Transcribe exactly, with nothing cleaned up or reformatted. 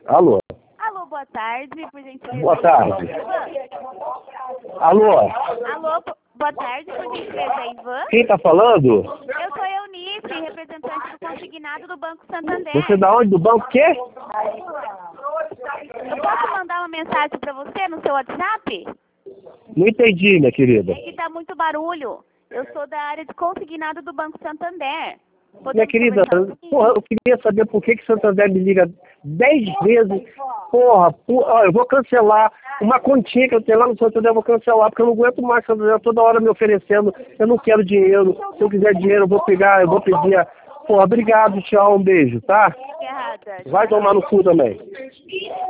Alô? Alô, boa tarde, por gentileza. Boa tarde. Alô? Alô, bo- boa tarde, por gentileza, Ivan. Quem tá falando? Eu sou Eunice, representante do consignado do Banco Santander. Você da onde? Do banco quê? Eu posso mandar uma mensagem para você no seu WhatsApp? Não entendi, minha querida. É que tá muito barulho. Eu sou da área de consignado do Banco Santander. Minha Podemos querida, conversar um pouquinho? porra, eu queria saber por que que Santander me liga dez vezes. Porra, porra, ó, eu vou cancelar uma continha que eu tenho lá no Santander, eu vou cancelar, porque eu não aguento mais Santander toda hora me oferecendo. Eu não quero dinheiro. Se eu quiser dinheiro, eu vou pegar, eu vou pedir. a- Porra, obrigado, tchau, um beijo, tá? Errada. Vai tomar no cu também.